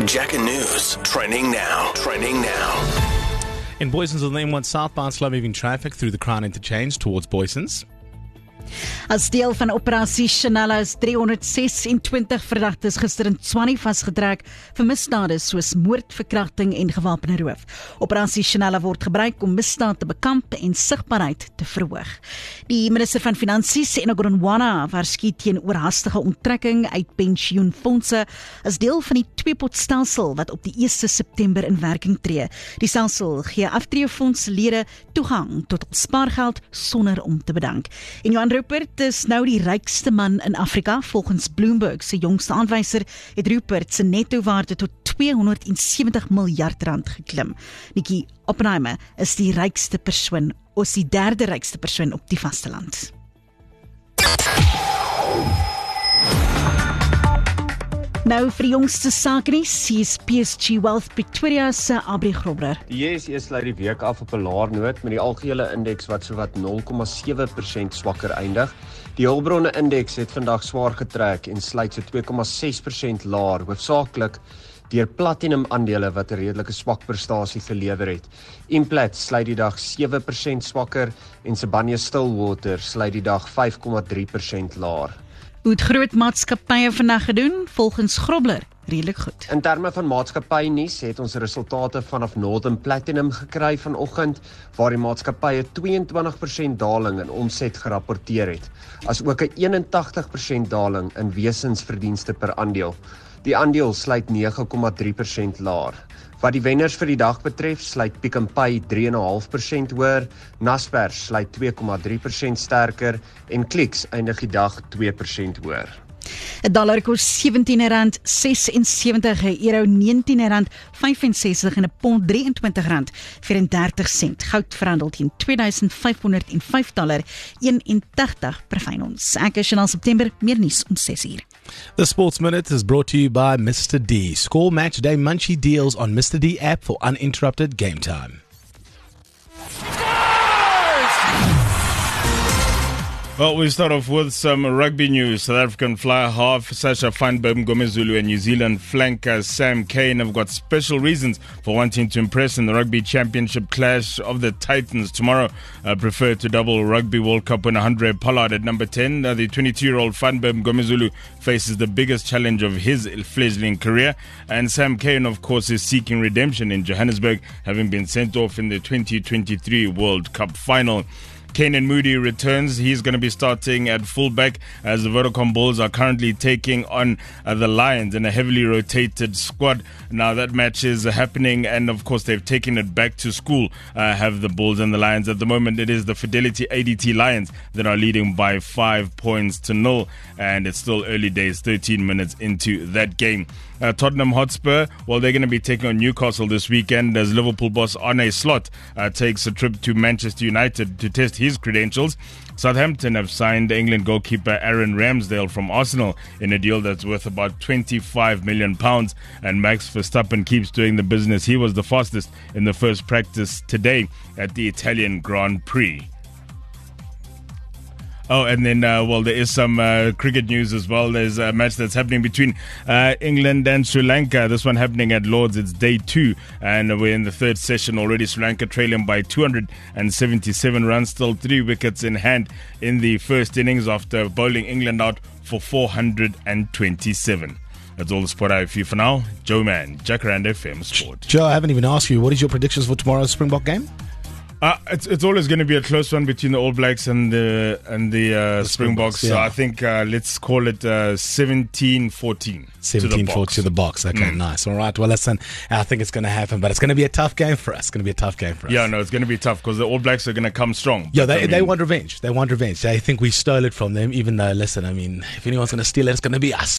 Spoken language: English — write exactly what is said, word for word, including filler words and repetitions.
Jack and News, trending now, trending now. In Boysens on the M one southbound, slow-moving traffic through the Crown Interchange towards Boysens. As deel van operasie Chanella is driehonderdses-en-twintig verdagtes gister in Tshwane vasgetrek vir misdade soos moord, verkrachting en gewapende roof. Operasie Chanella word gebruik om misdaad te bekamp en sigbaarheid te verhoog. Die minister van Finansies, Enoch Godongwana, waarsku teen oorhaastige onttrekking uit pensioenfondse as deel van die tweepotstelsel wat op die eerste September in werking tree. Die stelsel gee aftreefondslede toegang tot spaargeld sonder om te bedank. En Johan Rupert is nou die rykste man in Afrika. Volgens Bloomberg se jongste aanwyser het Rupert se nettowaarde tot tweehonderdsewentig miljard rand geklim. Nikki Oppenheimer is die rykste persoon, ons die derde rykste persoon op die vasteland. Nou vir die jongste saaknuus, is P S G Wealth Pretoria se Abri Grobler. Die J S E sluit die week af op 'n laer noot met die algehele indeks wat sowat nul komma sewe persent swakker eindig. Die hulpbronne indeks het vandag swaar getrek en sluit so twee komma ses persent laer, hoofsaaklik deur platinum aandele wat 'n redelike swak prestasie gelewer het. Implats sluit die dag sewe persent swakker en Sibanye-Stillwater sluit die dag vyf komma drie persent laer. Hoe het groot maatskappye vandag gedoen? Volgens Grobler redelik goed. In terme van maatskappy nuus het ons resultate vanaf Northern Platinum gekry vanoggend, waar die maatskappye twee en twintig persent daling in omset gerapporteer het, as ook 'n een en tagtig persent daling in wesensverdienste per aandeel. Die aandeel sluit nege komma drie persent laer. Wat die wenners vir die dag betref, sluit Pick n Pay drie komma vyf persent hoër, Naspers sluit twee komma drie persent sterker en Clicks eindig die dag twee persent hoër. 'n dollar kos sewentien rand sesensewentig, 'n euro negentien rand vyfensestig en 'n pond drieëntwintig rand vyf-en-dertig sent. Goud verhandel teen twee duisend vyfhonderd vyf dollar een en tagtig per fyn ons. Ek is Chanel September, meer nuus om ses uur. The Sports Minute is brought to you by Mister D. Score match day munchie deals on Mister D app for uninterrupted game time. Well, we start off with some rugby news. South African fly half Sasha Fynbom Ngomezulu and New Zealand flanker Sam Cane have got special reasons for wanting to impress in the Rugby Championship clash of the Titans tomorrow. Uh, preferred to double Rugby World Cup winner Andre Pollard at number ten. Uh, the twenty-two-year-old Fynbom Ngomezulu faces the biggest challenge of his fledgling career. And Sam Cane, of course, is seeking redemption in Johannesburg, having been sent off in the twenty twenty-three World Cup final. Canan Moodie returns. He's going to be starting at fullback as the Vodacom Bulls are currently taking on uh, the Lions in a heavily rotated squad. Now that match is happening, and of course they've taken it back to school, uh, have the Bulls and the Lions. At the moment it is the Fidelity A D T Lions that are leading by five points to nil, and it's still early days, thirteen minutes into that game. Uh, Tottenham Hotspur, well, they're going to be taking on Newcastle this weekend as Liverpool boss Arne Slot uh, takes a trip to Manchester United to test his credentials. Southampton have signed England goalkeeper Aaron Ramsdale from Arsenal in a deal that's worth about twenty-five million pounds, and Max Verstappen keeps doing the business. He was the fastest in the first practice today at the Italian Grand Prix. Oh, and then, uh, well, there is some uh, cricket news as well. There's a match that's happening between uh, England and Sri Lanka. This one happening at Lords. It's day two, and we're in the third session already. Sri Lanka trailing by two hundred seventy-seven runs, still three wickets in hand in the first innings after bowling England out for four hundred twenty-seven. That's all the sport I have for you for now. Joe Man, Jacaranda F M Sport. Joe, I haven't even asked you, what is your predictions for tomorrow's Springbok game? Uh, it's it's always going to be a close one between the All Blacks and the and the, uh, the Springboks. Yeah. So I think uh, let's call it uh, seventeen fourteen seventeen fourteen to the box. Okay, mm. nice. All right. Well, listen, I think it's going to happen, but it's going to be a tough game for us. It's going to be a tough game for us. Yeah, no, it's going to be tough because the All Blacks are going to come strong. Yeah, they I mean, they want revenge. They want revenge. They think we stole it from them, even though, listen, I mean, if anyone's going to steal it, it's going to be us.